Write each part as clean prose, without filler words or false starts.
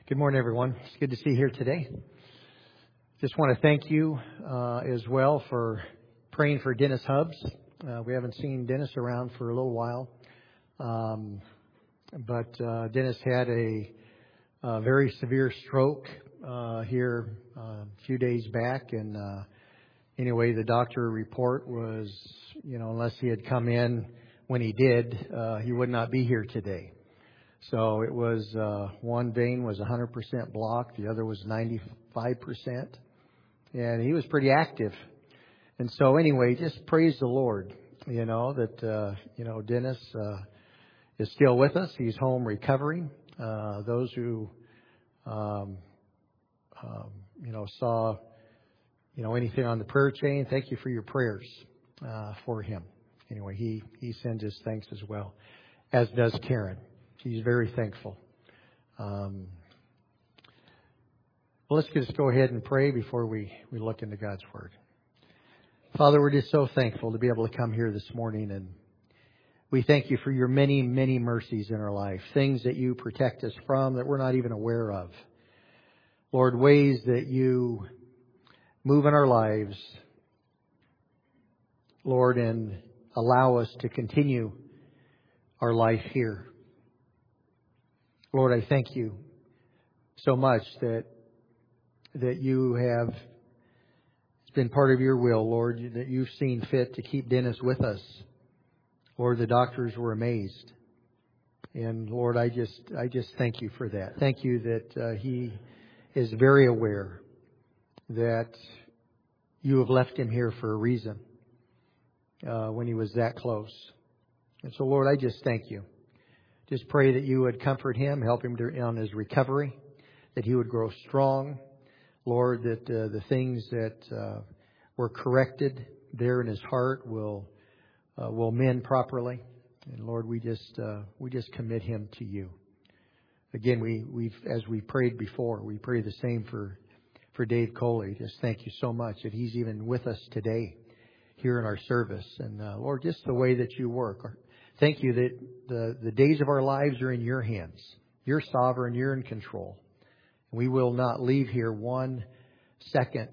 Good morning, everyone. It's good to see you here today. Just want to thank you as well for praying for Dennis Hubbs. We haven't seen Dennis around for a little while, but Dennis had a very severe stroke here a few days back, and anyway, the doctor report was, unless he had come in when he did, he would not be here today. So it was, one vein was 100% blocked, the other was 95%, and he was pretty active. And so anyway, just praise the Lord, that, Dennis is still with us. He's home recovering. Those who, saw, anything on the prayer chain, thank you for your prayers for him. Anyway, he sends his thanks as well, as does Karen. She's very thankful. Well, let's just go ahead and pray before we look into God's Word. Father, we're just so thankful to be able to come here this morning, and we thank you for your many, many mercies in our life, things that you protect us from that we're not even aware of. Lord, ways that you move in our lives, Lord, and allow us to continue our life here. Lord, I thank you so much that you have, it's been part of your will, Lord, that you've seen fit to keep Dennis with us. Lord, the doctors were amazed. And Lord, I just thank you for that. Thank you that he is very aware that you have left him here for a reason when he was that close. And so, Lord, I just thank you. Just pray that you would comfort him, help him on his recovery, that he would grow strong. Lord, that the things that were corrected there in his heart will mend properly. And Lord, we just commit him to you. Again, as we prayed before, we pray the same for Dave Coley. Just thank you so much that he's even with us today here in our service. And Lord, just the way that you work. Thank you that the days of our lives are in your hands. You're sovereign. You're in control. We will not leave here 1 second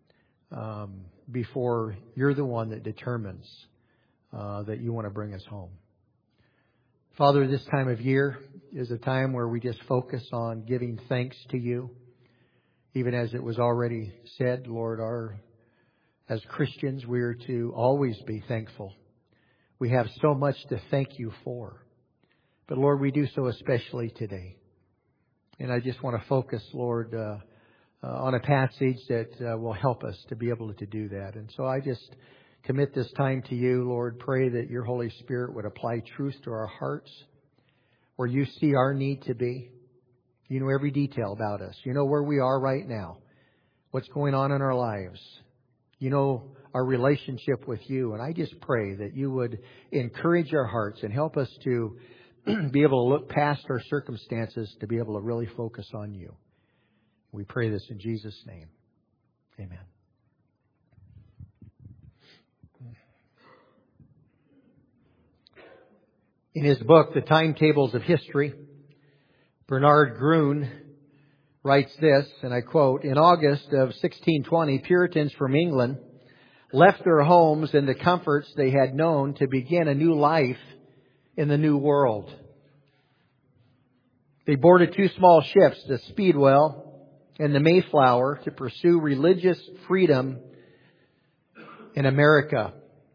before you're the one that determines that you want to bring us home. Father, this time of year is a time where we just focus on giving thanks to you. Even as it was already said, Lord, as Christians, we are to always be thankful. We have so much to thank you for. But Lord, we do so especially today. And I just want to focus, Lord, on a passage that will help us to be able to do that. And so I just commit this time to you, Lord. Pray that your Holy Spirit would apply truth to our hearts where you see our need to be. You know every detail about us. You know where we are right now, what's going on in our lives. You know our relationship with you. And I just pray that you would encourage our hearts and help us to be able to look past our circumstances to be able to really focus on you. We pray this in Jesus' name. Amen. In his book, The Timetables of History, Bernard Grun writes this, and I quote, "In August of 1620, Puritans from England left their homes and the comforts they had known to begin a new life in the New World. They boarded 2 small ships, the Speedwell and the Mayflower, to pursue religious freedom in America.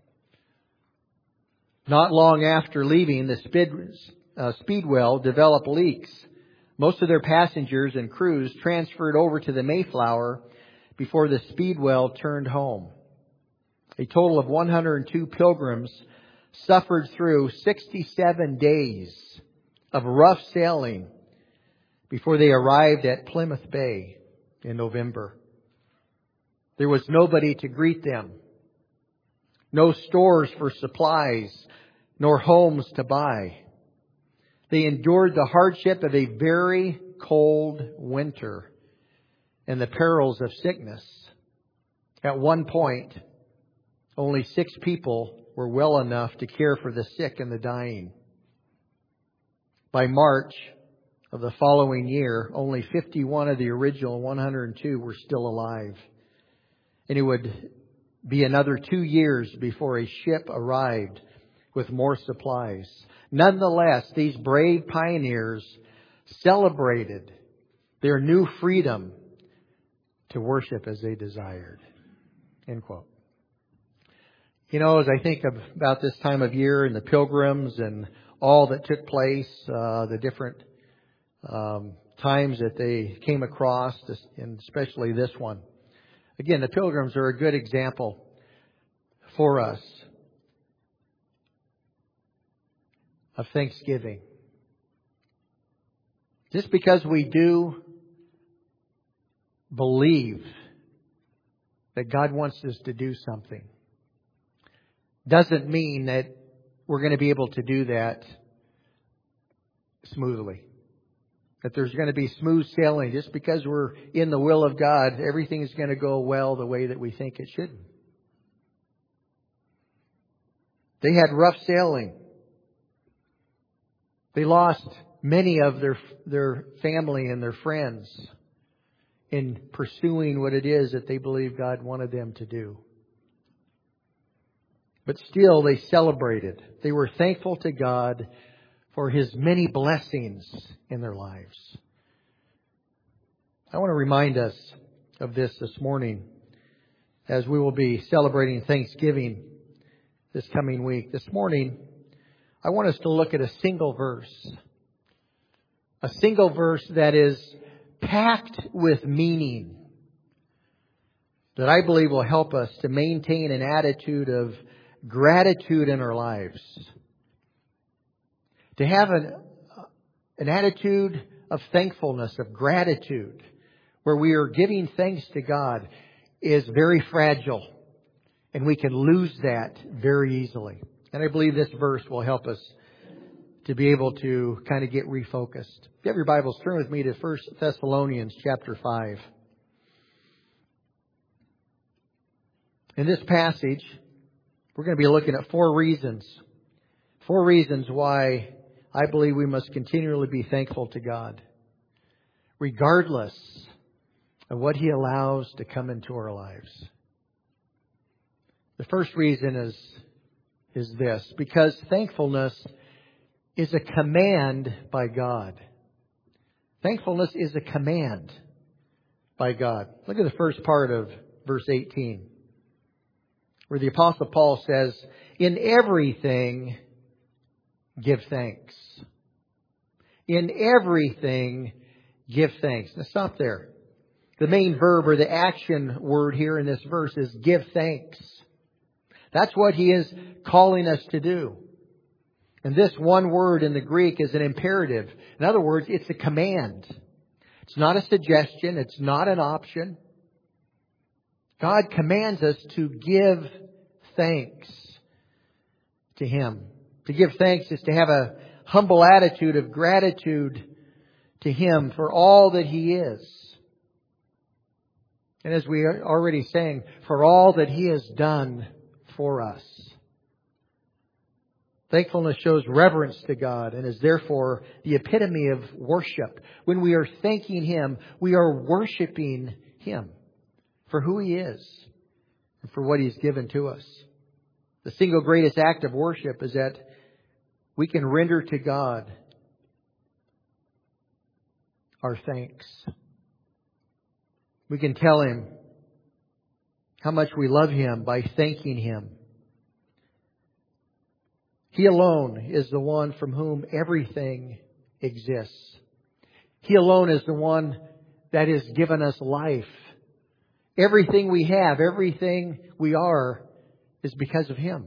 Not long after leaving, the Speedwell developed leaks. Most of their passengers and crews transferred over to the Mayflower before the Speedwell turned home. A total of 102 pilgrims suffered through 67 days of rough sailing before they arrived at Plymouth Bay in November. There was nobody to greet them, no stores for supplies, nor homes to buy. They endured the hardship of a very cold winter and the perils of sickness. At one point, only 6 people were well enough to care for the sick and the dying. By March, of the following year, only 51 of the original 102 were still alive. And it would be another 2 years before a ship arrived with more supplies. Nonetheless, these brave pioneers celebrated their new freedom to worship as they desired. End quote. You know, as I think about this time of year and the pilgrims and all that took place, the different times that they came across, and especially this one. Again, the pilgrims are a good example for us of thanksgiving. Just because we do believe that God wants us to do something doesn't mean that we're going to be able to do that smoothly. That there's going to be smooth sailing. Just because we're in the will of God, everything is going to go well the way that we think it should. They had rough sailing. They lost many of their family and their friends in pursuing what it is that they believe God wanted them to do. But still, they celebrated. They were thankful to God for His many blessings in their lives. I want to remind us of this morning as we will be celebrating Thanksgiving this coming week. This morning, I want us to look at a single verse. A single verse that is packed with meaning that I believe will help us to maintain an attitude of gratitude in our lives. To have an attitude of thankfulness, of gratitude, where we are giving thanks to God, is very fragile. And we can lose that very easily. And I believe this verse will help us to be able to kind of get refocused. If you have your Bibles, turn with me to 1 Thessalonians chapter 5. In this passage, we're going to be looking at 4 reasons. 4 reasons why I believe we must continually be thankful to God, regardless of what He allows to come into our lives. The first reason is this: because thankfulness is a command by God. Thankfulness is a command by God. Look at the first part of verse 18, where the Apostle Paul says, "In everything give thanks." In everything give thanks. Now stop there. The main verb or the action word here in this verse is give thanks. That's what he is calling us to do. And this one word in the Greek is an imperative. In other words, it's a command. It's not a suggestion. It's not an option. God commands us to give thanks to Him. To give thanks is to have a humble attitude of gratitude to Him for all that He is. And as we are already saying, for all that He has done for us. Thankfulness shows reverence to God and is therefore the epitome of worship. When we are thanking Him, we are worshiping Him for who He is and for what He's given to us. The single greatest act of worship is that we can render to God our thanks. We can tell Him how much we love Him by thanking Him. He alone is the one from whom everything exists. He alone is the one that has given us life. Everything we have, everything we are, is because of Him.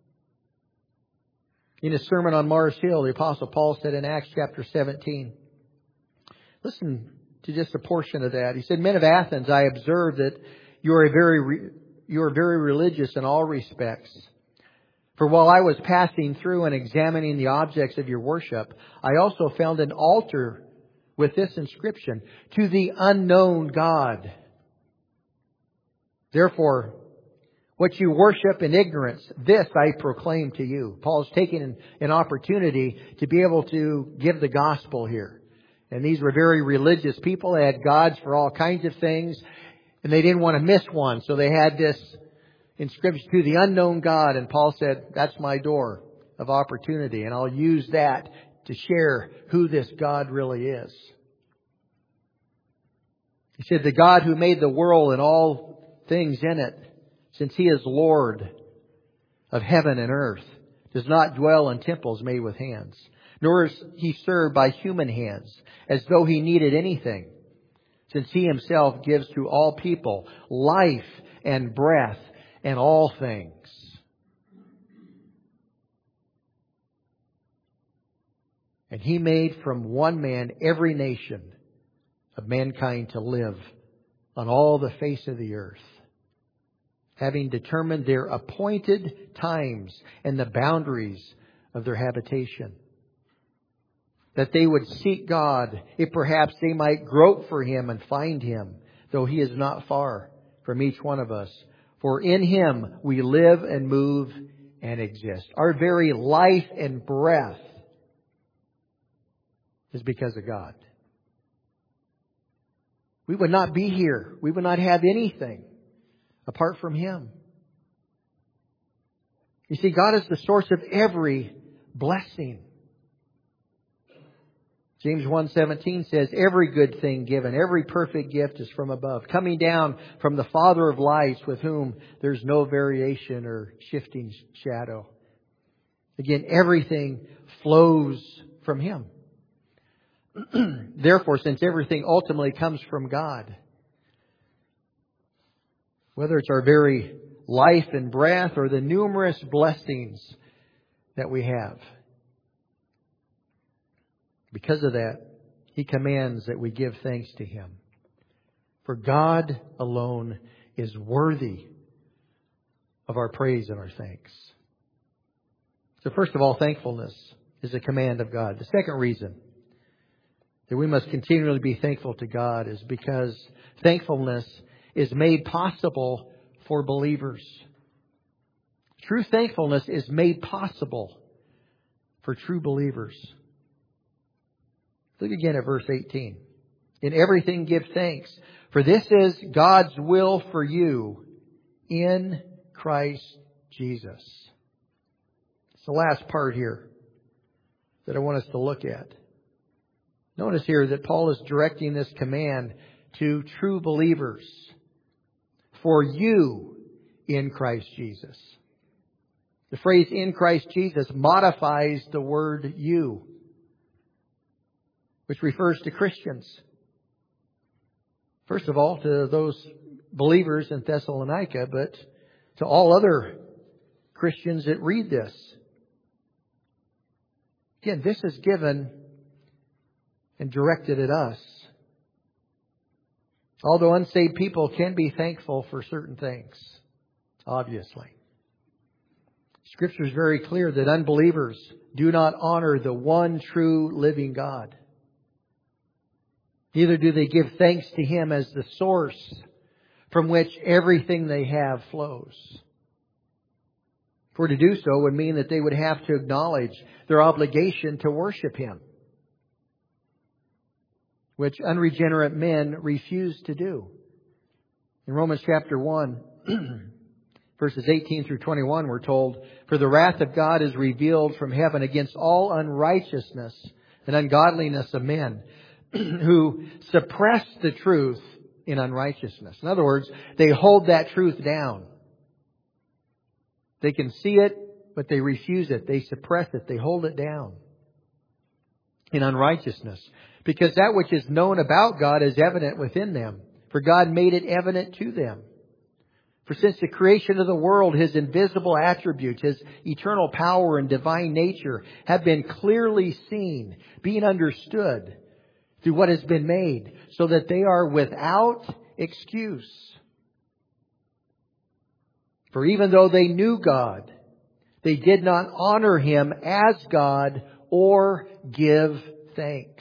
In his sermon on Mars Hill, the Apostle Paul said in Acts chapter 17, listen to just a portion of that. He said, "Men of Athens, I observe that you are very religious in all respects. For while I was passing through and examining the objects of your worship, I also found an altar with this inscription, 'To the unknown God.' Therefore, what you worship in ignorance, this I proclaim to you." Paul's taking an opportunity to be able to give the gospel here And these were very religious people. They had gods for all kinds of things. And they didn't want to miss one. So they had this inscription, to the unknown God. And Paul said, that's my door of opportunity. And I'll use that to share who this God really is. He said, the God who made the world and all things in it, since He is Lord of heaven and earth, does not dwell in temples made with hands, nor is He served by human hands, as though He needed anything, since He Himself gives to all people life and breath and all things. And He made from one man every nation of mankind to live on all the face of the earth, having determined their appointed times and the boundaries of their habitation, that they would seek God, if perhaps they might grope for Him and find Him, though He is not far from each one of us. For in Him we live and move and exist. Our very life and breath is because of God. We would not be here. We would not have anything apart from Him. You see, God is the source of every blessing. James 1:17 says, every good thing given, every perfect gift is from above, coming down from the Father of lights, with whom there's no variation or shifting shadow. Again, everything flows from Him. Therefore, since everything ultimately comes from God, whether it's our very life and breath or the numerous blessings that we have, because of that, He commands that we give thanks to Him. For God alone is worthy of our praise and our thanks. So first of all, thankfulness is a command of God. The second reason that we must continually be thankful to God is because thankfulness is made possible for believers. True thankfulness is made possible for true believers. Look again at verse 18. In everything give thanks, for this is God's will for you in Christ Jesus. It's the last part here that I want us to look at. Notice here that Paul is directing this command to true believers. For you in Christ Jesus. The phrase in Christ Jesus modifies the word you, which refers to Christians. First of all, to those believers in Thessalonica, but to all other Christians that read this. Again, this is given and directed at us. Although unsaved people can be thankful for certain things, obviously. Scripture is very clear that unbelievers do not honor the one true living God. Neither do they give thanks to Him as the source from which everything they have flows. For to do so would mean that they would have to acknowledge their obligation to worship Him, which unregenerate men refuse to do. In Romans chapter 1, verses 18 through 21, we're told, for the wrath of God is revealed from heaven against all unrighteousness and ungodliness of men who suppress the truth in unrighteousness. In other words, they hold that truth down. They can see it, but they refuse it. They suppress it. They hold it down in unrighteousness. Because that which is known about God is evident within them. For God made it evident to them. For since the creation of the world, His invisible attributes, His eternal power and divine nature have been clearly seen, being understood through what has been made, so that they are without excuse. For even though they knew God, they did not honor Him as God or give thanks.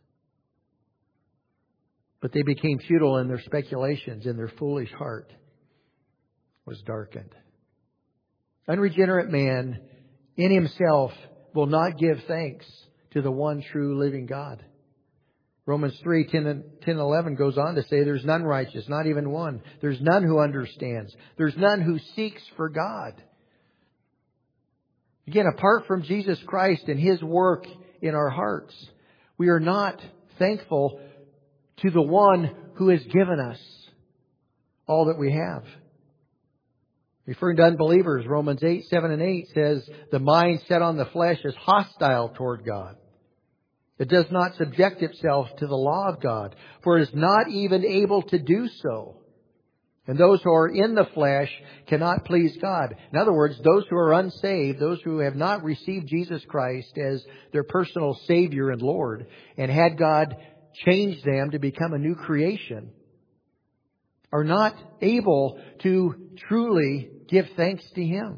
But they became futile in their speculations, and their foolish heart was darkened. Unregenerate man in himself will not give thanks to the one true living God. Romans 3:10 and 11 goes on to say there's none righteous, not even one. There's none who understands. There's none who seeks for God. Again, apart from Jesus Christ and His work in our hearts, we are not thankful to the one who has given us all that we have. Referring to unbelievers, Romans 8:7 and 8 says, the mind set on the flesh is hostile toward God. It does not subject itself to the law of God, for it is not even able to do so. And those who are in the flesh cannot please God. In other words, those who are unsaved, those who have not received Jesus Christ as their personal Savior and Lord, and had God change them to become a new creation, are not able to truly give thanks to Him.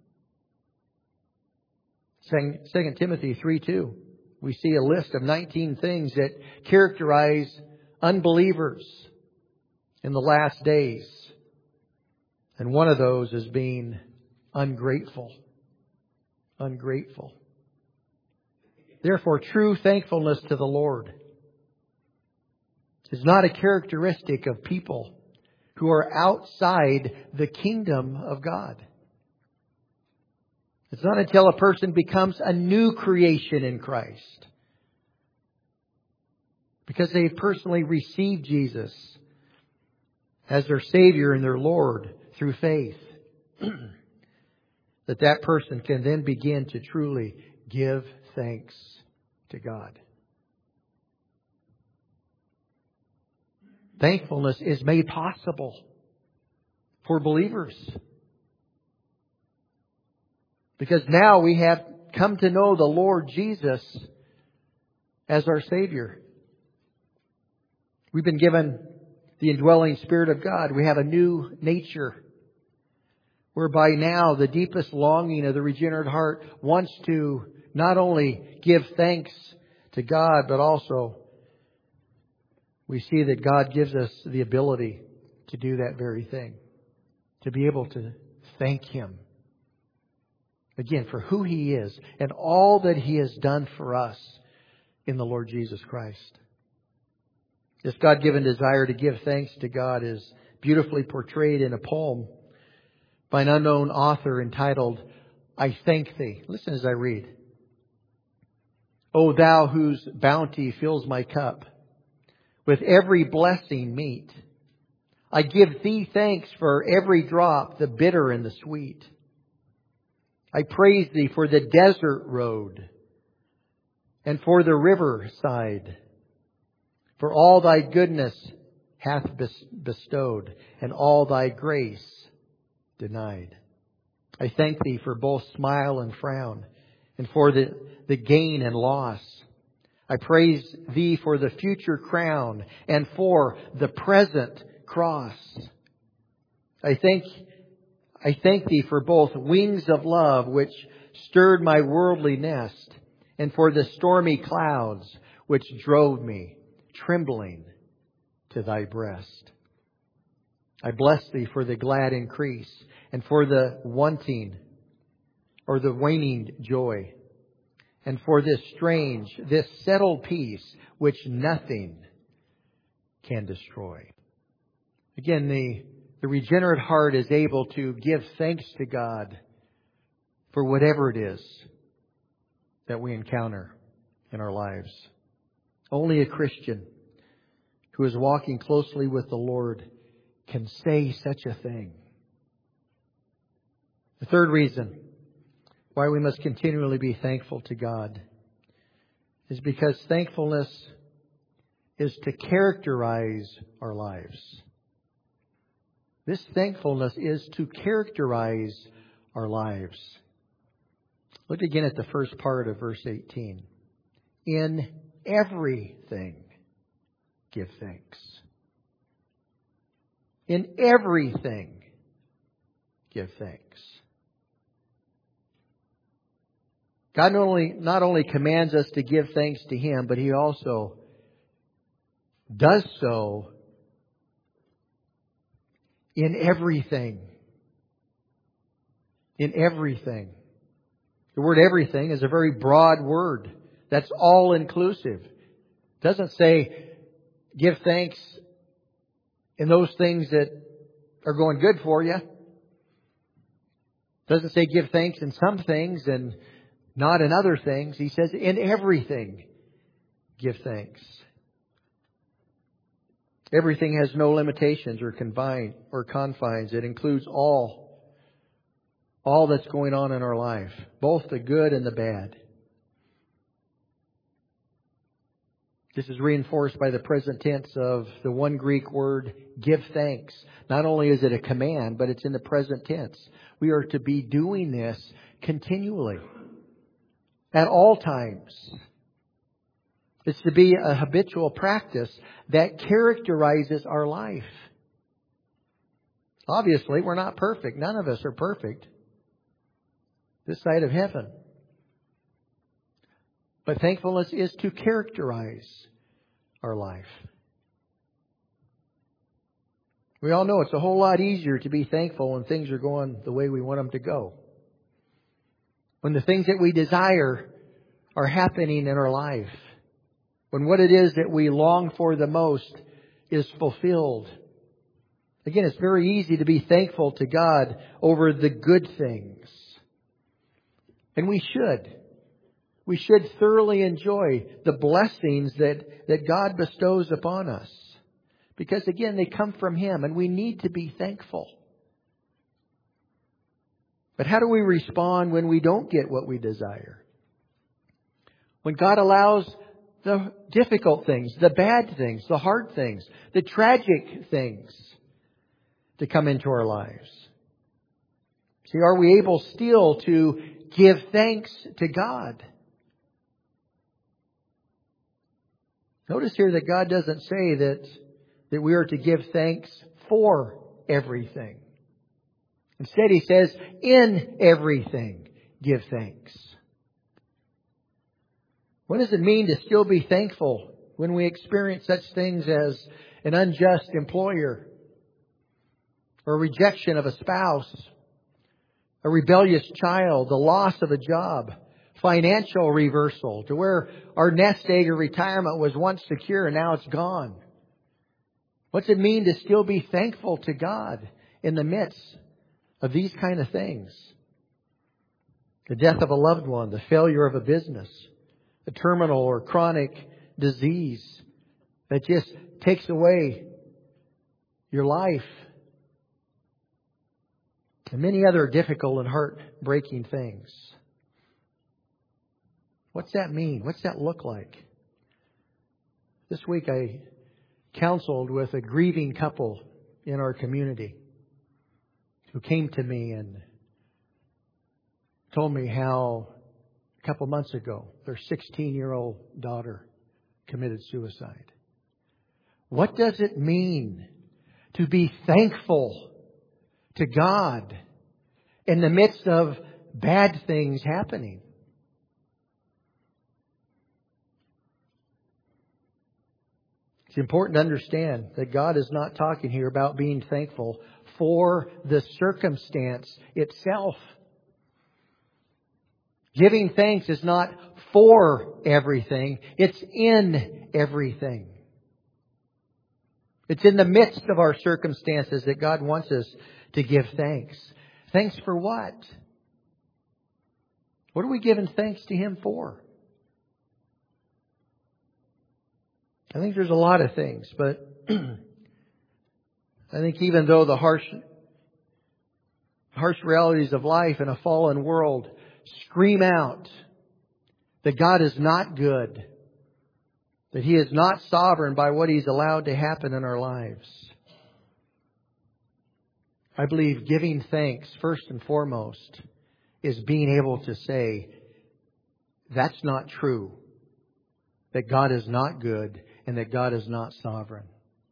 2 Timothy 3:2. We see a list of 19 things that characterize unbelievers in the last days. And one of those is being ungrateful. Ungrateful. Therefore, true thankfulness to the Lord is not a characteristic of people who are outside the kingdom of God. It's not until a person becomes a new creation in Christ, because they've personally received Jesus as their Savior and their Lord through faith, that person can then begin to truly give thanks to God. Thankfulness is made possible for believers, because now we have come to know the Lord Jesus as our Savior. We've been given the indwelling Spirit of God. We have a new nature, whereby now the deepest longing of the regenerate heart wants to not only give thanks to God, but also we see that God gives us the ability to do that very thing. To be able to thank Him. Again, for who He is and all that He has done for us in the Lord Jesus Christ. This God-given desire to give thanks to God is beautifully portrayed in a poem by an unknown author entitled, I Thank Thee. Listen as I read. O Thou whose bounty fills my cup, with every blessing meet, I give Thee thanks for every drop, the bitter and the sweet. I praise Thee for the desert road and for the river side, for all Thy goodness hath bestowed and all Thy grace denied. I thank Thee for both smile and frown and for the gain and loss. I praise Thee for the future crown and for the present cross. I thank Thee for both wings of love which stirred my worldly nest, and for the stormy clouds which drove me trembling to Thy breast. I bless Thee for the glad increase, and for the wanting or the waning joy, and for this strange, this settled peace which nothing can destroy. Again, the regenerate heart is able to give thanks to God for whatever it is that we encounter in our lives. Only a Christian who is walking closely with the Lord can say such a thing. The third reason why we must continually be thankful to God is because thankfulness is to characterize our lives. This thankfulness is to characterize our lives. Look again at the first part of verse 18. In everything, give thanks. In everything, give thanks. God not only commands us to give thanks to Him, but He also does so in everything. In everything. The word everything is a very broad word. That's all inclusive. It doesn't say Give thanks in those things that are going good for you. Doesn't say give thanks in some things and not in other things. He says in everything give thanks. Everything has no limitations or confines. It includes all that's going on in our life, both the good and the bad. This is reinforced by the present tense of the one Greek word, give thanks. Not only is it a command, but it's in the present tense. We are to be doing this continually, at all times. It's to be a habitual practice that characterizes our life. Obviously, we're not perfect. None of us are perfect this side of heaven. But thankfulness is to characterize our life. We all know it's a whole lot easier to be thankful when things are going the way we want them to go. When the things that we desire are happening in our life. When what it is that we long for the most is fulfilled. Again, it's very easy to be thankful to God over the good things. And we should. We should thoroughly enjoy the blessings that God bestows upon us. Because again, they come from Him and we need to be thankful. But how do we respond when we don't get what we desire? When God allows the difficult things, the bad things, the hard things, the tragic things to come into our lives. See, are we able still to give thanks to God? Notice here that God doesn't say that we are to give thanks for everything. Instead, He says, in everything, give thanks. What does it mean to still be thankful when we experience such things as an unjust employer, or rejection of a spouse, a rebellious child, the loss of a job, financial reversal to where our nest egg or retirement was once secure and now it's gone? What's it mean to still be thankful to God in the midst of these kind of things? The death of a loved one, the failure of a business, a terminal or chronic disease that just takes away your life, and many other difficult and heartbreaking things. What's that mean? What's that look like? This week I counseled with a grieving couple in our community who came to me and told me how a couple months ago their 16-year-old daughter committed suicide. What does it mean to be thankful to God in the midst of bad things happening? It's important to understand that God is not talking here about being thankful for the circumstance itself. Giving thanks is not for everything. It's in everything. It's in the midst of our circumstances that God wants us to give thanks. Thanks for what? What are we giving thanks to Him for? I think there's a lot of things, but I think even though the harsh realities of life in a fallen world scream out that God is not good, that He is not sovereign by what He's allowed to happen in our lives, I believe giving thanks first and foremost is being able to say, that's not true, that God is not good and that God is not sovereign.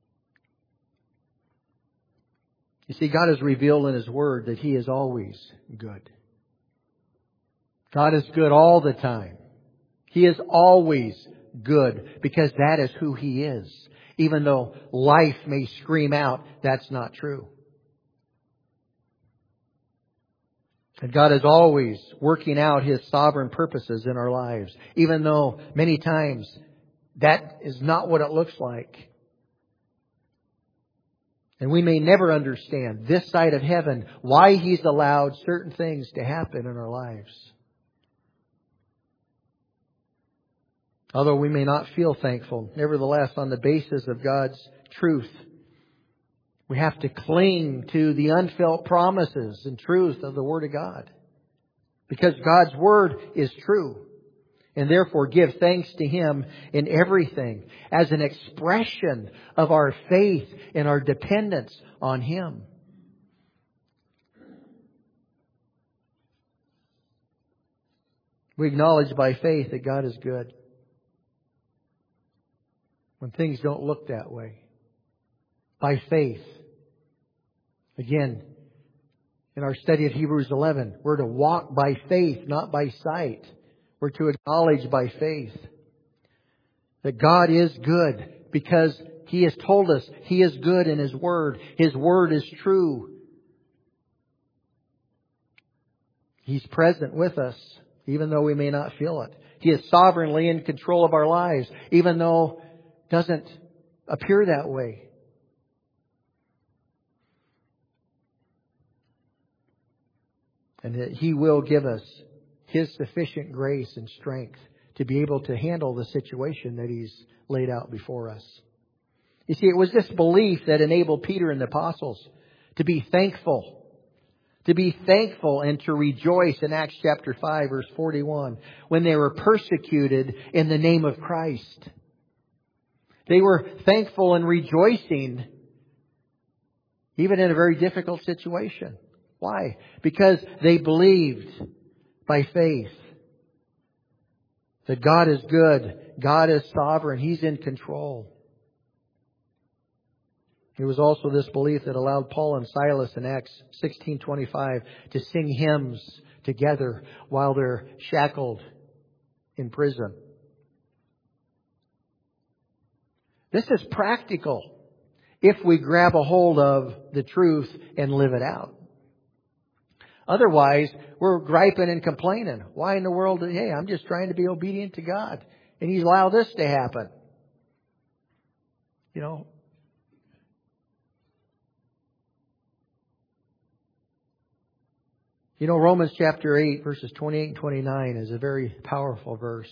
You see, God has revealed in His Word that He is always good. God is good all the time. He is always good because that is who He is. Even though life may scream out, that's not true. And God is always working out His sovereign purposes in our lives. Even though many times that is not what it looks like. And we may never understand this side of heaven why He's allowed certain things to happen in our lives. Although we may not feel thankful, nevertheless, on the basis of God's truth, we have to cling to the unfelt promises and truth of the Word of God. Because God's Word is true. And therefore give thanks to Him in everything as an expression of our faith and our dependence on Him. We acknowledge by faith that God is good. When things don't look that way. By faith. Again, in our study of Hebrews 11, we're to walk by faith, not by sight. We're to acknowledge by faith that God is good because He has told us He is good in His Word. His Word is true. He's present with us, even though we may not feel it. He is sovereignly in control of our lives, even though it doesn't appear that way. And that He will give us His sufficient grace and strength to be able to handle the situation that He's laid out before us. You see, it was this belief that enabled Peter and the apostles to be thankful. To be thankful and to rejoice in Acts chapter 5 verse 41 when they were persecuted in the name of Christ. They were thankful and rejoicing even in a very difficult situation. Why? Because they believed by faith that God is good, God is sovereign, He's in control. It was also this belief that allowed Paul and Silas in Acts 16:25 to sing hymns together while they're shackled in prison. This is practical if we grab a hold of the truth and live it out. Otherwise, we're griping and complaining. Why in the world? Hey, I'm just trying to be obedient to God. And He's allowed this to happen. You know. Romans chapter 8, verses 28 and 29 is a very powerful verse.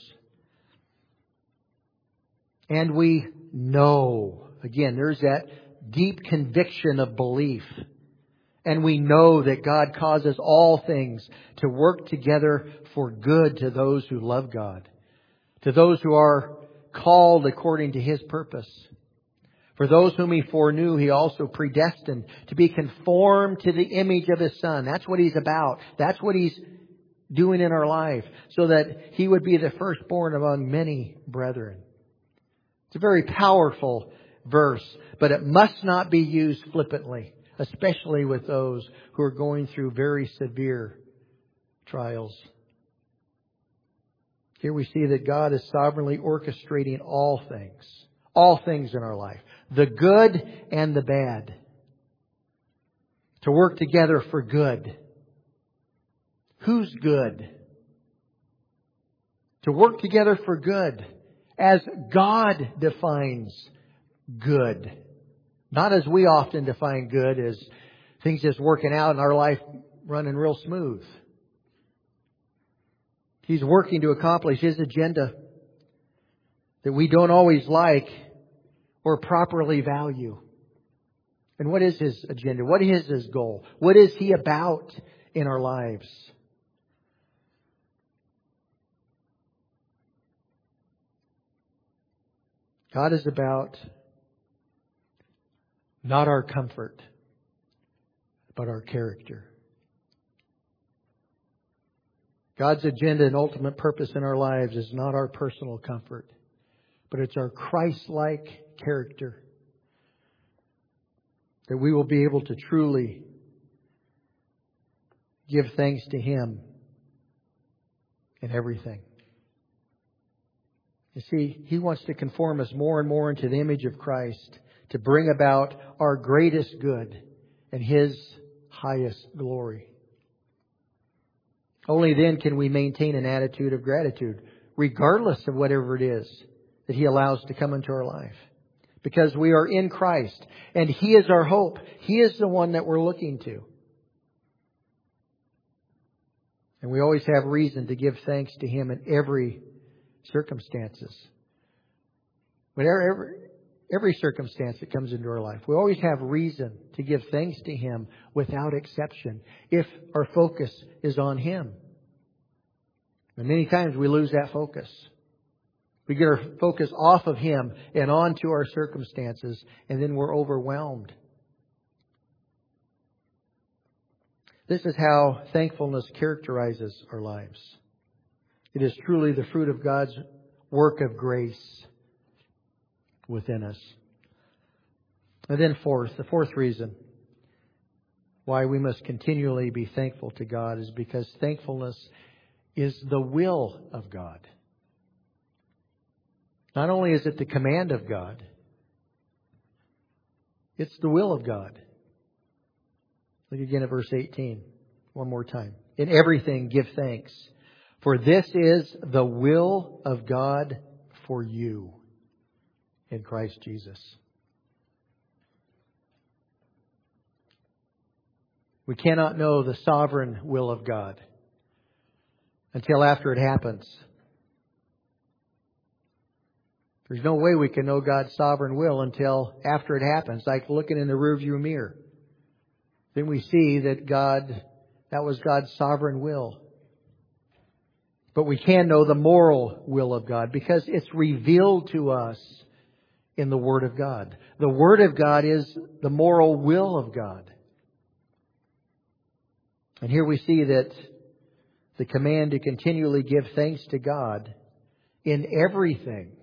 And we know. Again, there's that deep conviction of belief. And we know that God causes all things to work together for good to those who love God. To those who are called according to His purpose. For those whom He foreknew, He also predestined to be conformed to the image of His Son. That's what He's about. That's what He's doing in our life. So that He would be the firstborn among many brethren. It's a very powerful verse. But it must not be used flippantly. Especially with those who are going through very severe trials. Here we see that God is sovereignly orchestrating all things in our life, the good and the bad, to work together for good. Who's good? To work together for good, as God defines good. Not as we often define good, as things just working out in our life running real smooth. He's working to accomplish His agenda that we don't always like or properly value. And what is His agenda? What is His goal? What is He about in our lives? God is about not our comfort, but our character. God's agenda and ultimate purpose in our lives is not our personal comfort, but it's our Christ-like character. That we will be able to truly give thanks to Him in everything. You see, He wants to conform us more and more into the image of Christ, to bring about our greatest good and His highest glory. Only then can we maintain an attitude of gratitude, regardless of whatever it is that He allows to come into our life. because we are in Christ. And He is our hope. He is the one that we're looking to. And we always have reason to give thanks to Him in every circumstances. Whatever, every circumstance that comes into our life, we always have reason to give thanks to Him without exception if our focus is on Him. And many times we lose that focus. We get our focus off of Him and onto our circumstances, and then we're overwhelmed. This is how thankfulness characterizes our lives. It is truly the fruit of God's work of grace within us. And then the fourth reason why we must continually be thankful to God is because thankfulness is the will of God. Not only is it the command of God, it's the will of God. Look again at verse 18, one more time. In everything give thanks, for this is the will of God for you in Christ Jesus. We cannot know the sovereign will of God until after it happens. There's no way we can know God's sovereign will until after it happens, like looking in the rearview mirror. Then we see that that was God's sovereign will. But we can know the moral will of God because it's revealed to us in the Word of God. The Word of God is the moral will of God. And here we see that the command to continually give thanks to God in everything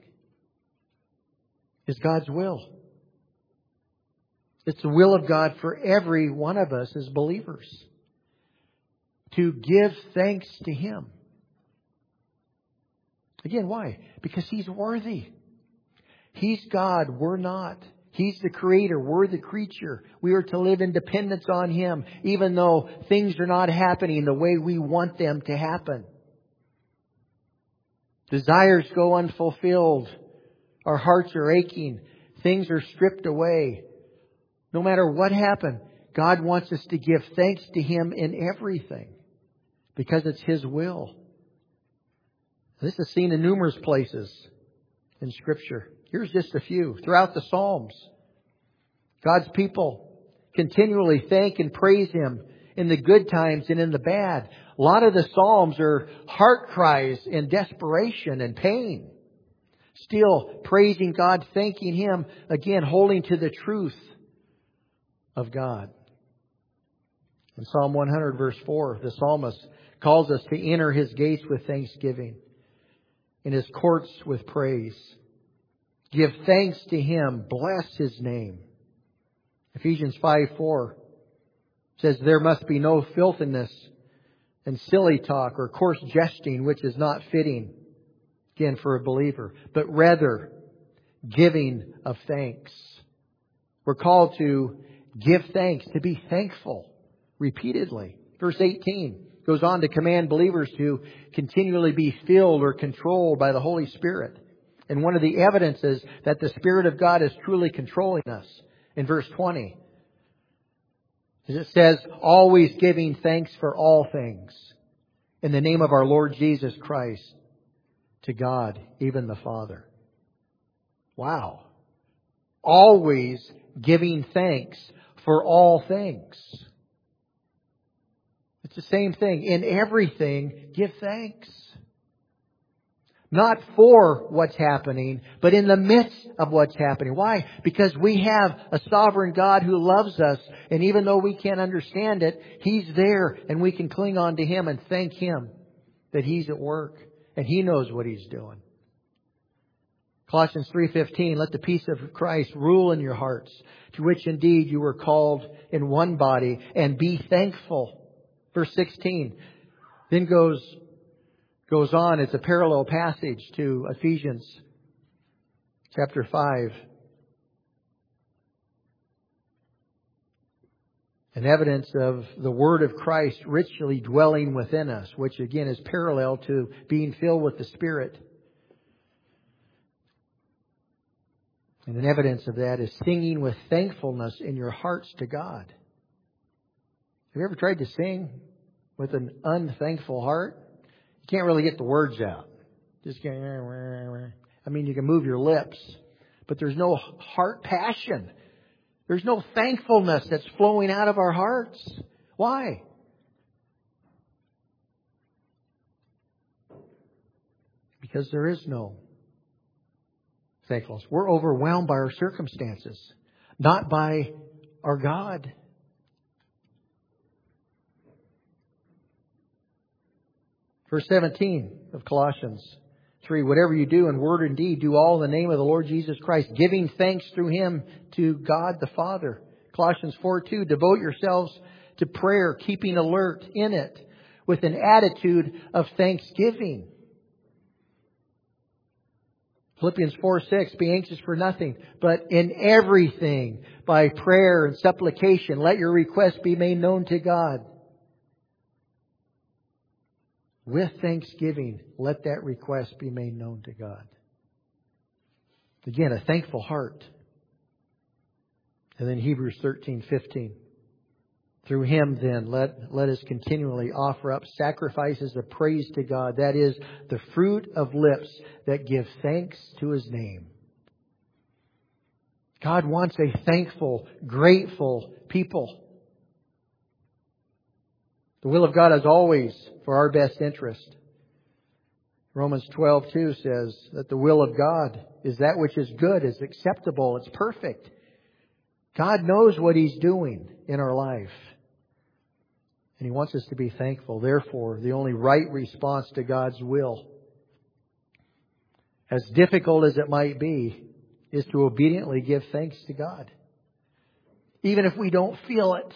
is God's will. It's the will of God for every one of us as believers to give thanks to Him. Again, why? Because He's worthy. He's God, we're not. He's the Creator, we're the creature. We are to live in dependence on Him, even though things are not happening the way we want them to happen. Desires go unfulfilled. Our hearts are aching. Things are stripped away. No matter what happened, God wants us to give thanks to Him in everything because it's His will. This is seen in numerous places in Scripture. Here's just a few. Throughout the Psalms, God's people continually thank and praise Him in the good times and in the bad. A lot of the Psalms are heart cries in desperation and pain. Still praising God, thanking Him, again holding to the truth of God. In Psalm 100 verse 4, the psalmist calls us to enter His gates with thanksgiving, in His courts with praise. Give thanks to Him, bless His name. Ephesians 5:4 says, there must be no filthiness and silly talk or coarse jesting, which is not fitting, again, for a believer, but rather giving of thanks. We're called to give thanks, to be thankful repeatedly. Verse 18 goes on to command believers to continually be filled or controlled by the Holy Spirit. And one of the evidences that the Spirit of God is truly controlling us in verse 20 is it says, always giving thanks for all things in the name of our Lord Jesus Christ to God, even the Father. Wow. Always giving thanks for all things. It's the same thing. In everything, give thanks. Not for what's happening, but in the midst of what's happening. Why? Because we have a sovereign God who loves us. And even though we can't understand it, He's there and we can cling on to Him and thank Him that He's at work and He knows what He's doing. Colossians 3:15, let the peace of Christ rule in your hearts, to which indeed you were called in one body, and be thankful. Verse 16 then goes on. It's a parallel passage to Ephesians chapter 5. An evidence of the Word of Christ richly dwelling within us, which again is parallel to being filled with the Spirit. And an evidence of that is singing with thankfulness in your hearts to God. Have you ever tried to sing with an unthankful heart? You can't really get the words out. Just you can move your lips, but there's no heart passion. There's no thankfulness that's flowing out of our hearts. Why? Because there is no thankfulness. We're overwhelmed by our circumstances, not by our God. Verse 17 of Colossians 3, whatever you do in word and deed, do all in the name of the Lord Jesus Christ, giving thanks through Him to God the Father. Colossians 4:2, devote yourselves to prayer, keeping alert in it with an attitude of thanksgiving. Philippians 4:6, be anxious for nothing, but in everything, by prayer and supplication, let your requests be made known to God. With thanksgiving, let that request be made known to God. Again, a thankful heart. And then Hebrews 13:15. Through Him then, let us continually offer up sacrifices of praise to God. That is, the fruit of lips that give thanks to His name. God wants a thankful, grateful people. The will of God is always for our best interest. Romans 12:2 says that the will of God is that which is good, is acceptable, it's perfect. God knows what He's doing in our life. And He wants us to be thankful. Therefore, the only right response to God's will, as difficult as it might be, is to obediently give thanks to God. Even if we don't feel it.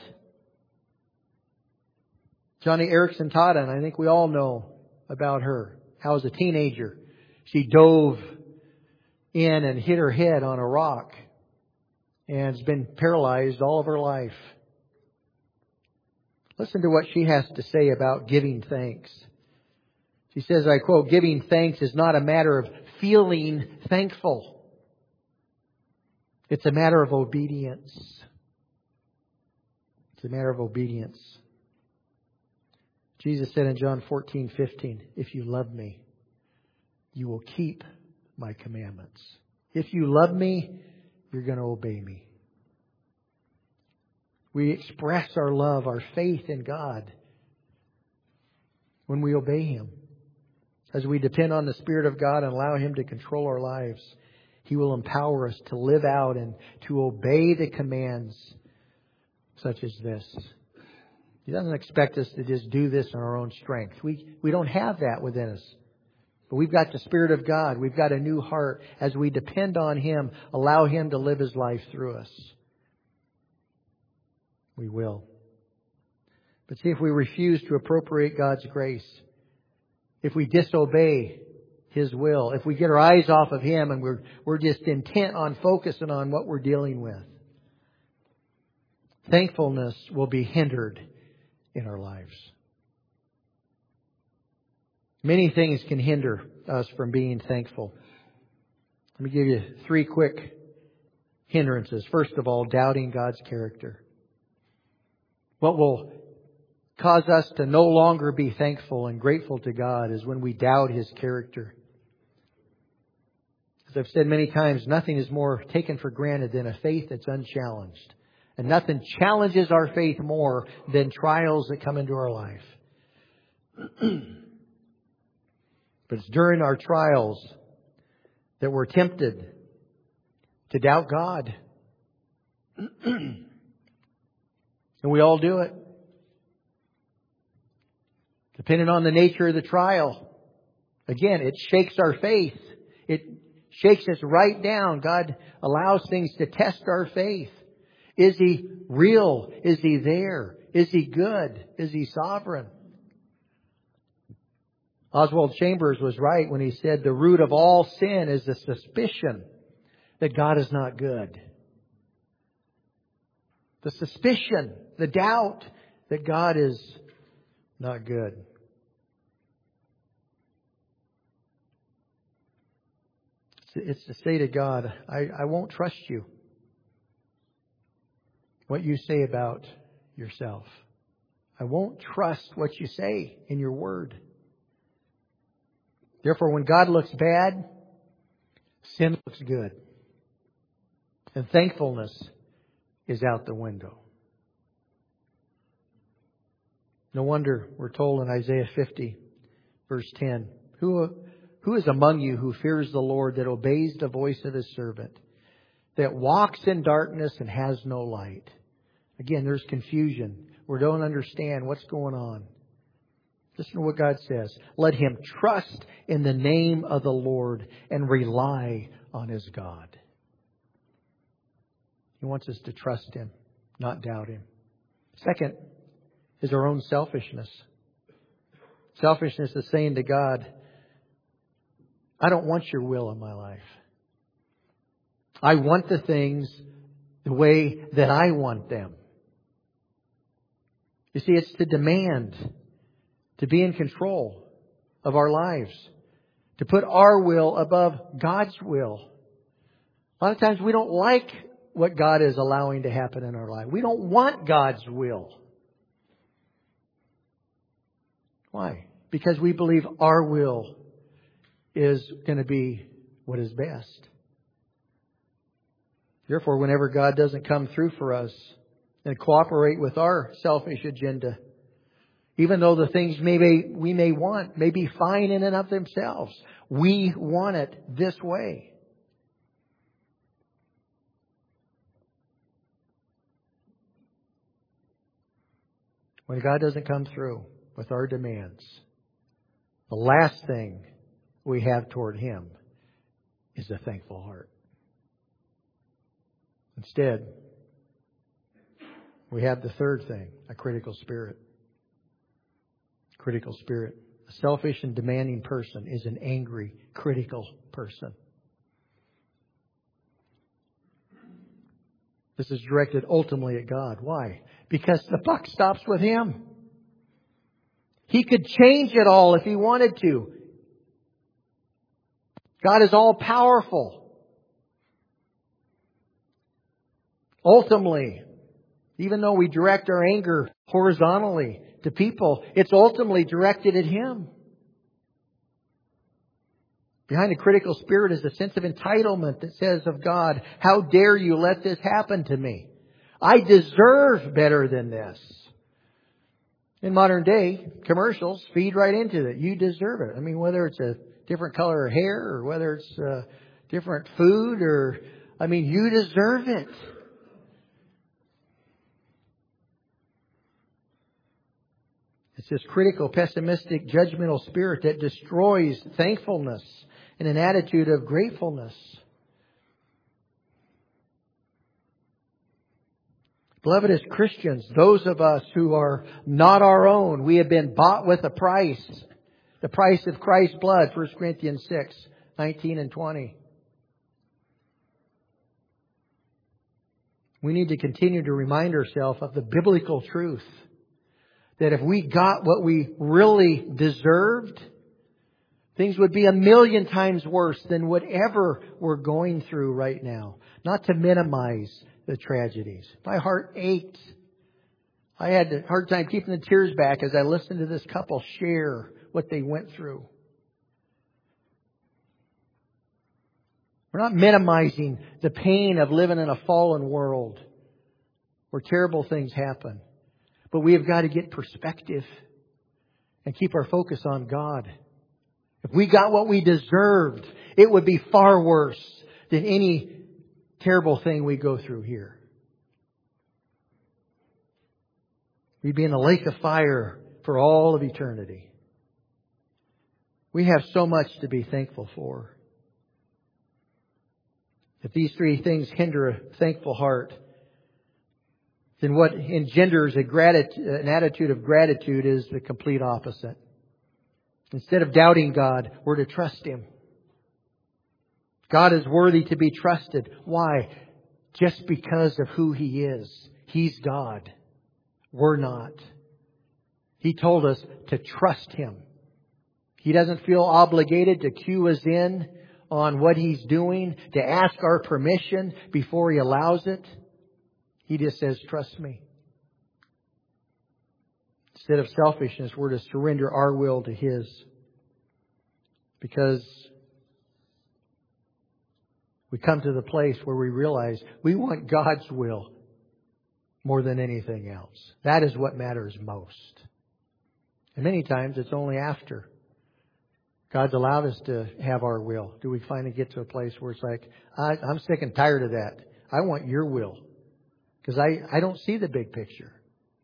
Johnny Erickson Tada, and I think we all know about her. How as a teenager, she dove in and hit her head on a rock and has been paralyzed all of her life. Listen to what she has to say about giving thanks. She says, I quote, giving thanks is not a matter of feeling thankful. It's a matter of obedience. It's a matter of obedience. Jesus said in John 14:15, if you love me, you will keep my commandments. If you love me, you're going to obey me. We express our love, our faith in God when we obey Him. As we depend on the Spirit of God and allow Him to control our lives, He will empower us to live out and to obey the commands such as this. He doesn't expect us to just do this in our own strength. We don't have that within us. But we've got the Spirit of God. We've got a new heart. As we depend on Him, allow Him to live His life through us. We will. But see, if we refuse to appropriate God's grace, if we disobey His will, if we get our eyes off of Him and we're just intent on focusing on what we're dealing with, thankfulness will be hindered in our lives. Many things can hinder us from being thankful. Let me give you 3 quick hindrances. First of all, doubting God's character. What will cause us to no longer be thankful and grateful to God is when we doubt His character. As I've said many times, nothing is more taken for granted than a faith that's unchallenged. And nothing challenges our faith more than trials that come into our life. But it's during our trials that we're tempted to doubt God. And we all do it. Depending on the nature of the trial. Again, it shakes our faith. It shakes us right down. God allows things to test our faith. Is He real? Is He there? Is He good? Is He sovereign? Oswald Chambers was right when he said the root of all sin is the suspicion that God is not good. The suspicion, the doubt that God is not good. It's to say to God, I won't trust you. What you say about yourself. I won't trust what you say in your word. Therefore, when God looks bad, sin looks good. And thankfulness is out the window. No wonder we're told in Isaiah 50, verse 10, Who is among you who fears the Lord, that obeys the voice of His servant, that walks in darkness and has no light? Again, there's confusion. We don't understand what's going on. Listen to what God says. Let him trust in the name of the Lord and rely on his God. He wants us to trust Him, not doubt Him. Second is our own selfishness. Selfishness is saying to God, I don't want your will in my life. I want the things the way that I want them. You see, it's to demand, to be in control of our lives, to put our will above God's will. A lot of times we don't like what God is allowing to happen in our life. We don't want God's will. Why? Because we believe our will is going to be what is best. Therefore, whenever God doesn't come through for us and cooperate with our selfish agenda, even though the things we may want may be fine in and of themselves, we want it this way. When God doesn't come through with our demands, the last thing we have toward Him is a thankful heart. Instead, we have the third thing, a critical spirit. Critical spirit. A selfish and demanding person is an angry, critical person. This is directed ultimately at God. Why? Because the buck stops with Him. He could change it all if He wanted to. God is all powerful. Ultimately, even though we direct our anger horizontally to people, it's ultimately directed at Him. Behind a critical spirit is a sense of entitlement that says of God, how dare you let this happen to me? I deserve better than this. In modern day, commercials feed right into that. You deserve it. I mean, whether it's a different color of hair or whether it's different food you deserve it. It's this critical, pessimistic, judgmental spirit that destroys thankfulness and an attitude of gratefulness. Beloved, as Christians, those of us who are not our own, we have been bought with a price. The price of Christ's blood, 1 Corinthians 6, 19 and 20. We need to continue to remind ourselves of the biblical truth that if we got what we really deserved, things would be 1,000,000 times worse than whatever we're going through right now. Not to minimize the tragedies. My heart ached. I had a hard time keeping the tears back as I listened to this couple share what they went through. We're not minimizing the pain of living in a fallen world where terrible things happen. But we have got to get perspective and keep our focus on God. If we got what we deserved, it would be far worse than any terrible thing we go through here. We'd be in a lake of fire for all of eternity. We have so much to be thankful for. If these three things hinder a thankful heart, then what engenders an attitude of gratitude is the complete opposite. Instead of doubting God, we're to trust Him. God is worthy to be trusted. Why? Just because of who He is. He's God. We're not. He told us to trust Him. He doesn't feel obligated to cue us in on what He's doing, to ask our permission before He allows it. He just says, trust me. Instead of selfishness, we're to surrender our will to His. Because we come to the place where we realize we want God's will more than anything else. That is what matters most. And many times it's only after God's allowed us to have our will do we finally get to a place where it's like, I'm sick and tired of that. I want your will. Because I don't see the big picture.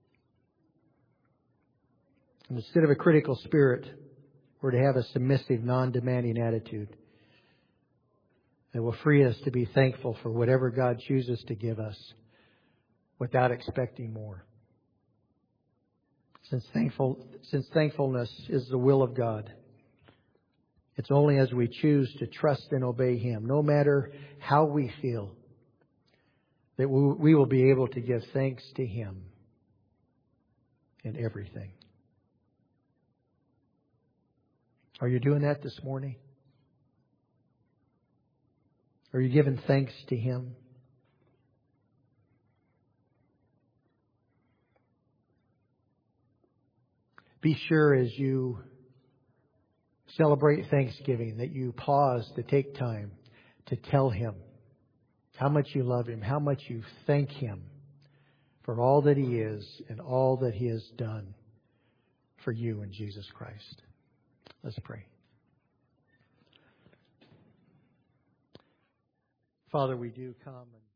And instead of a critical spirit, we're to have a submissive, non-demanding attitude that will free us to be thankful for whatever God chooses to give us without expecting more. Since thankfulness is the will of God, it's only as we choose to trust and obey Him, no matter how we feel, that we will be able to give thanks to Him in everything. Are you doing that this morning? Are you giving thanks to Him? Be sure as you celebrate Thanksgiving that you pause to take time to tell Him how much you love Him, how much you thank Him for all that He is and all that He has done for you in Jesus Christ. Let's pray. Father, we do come and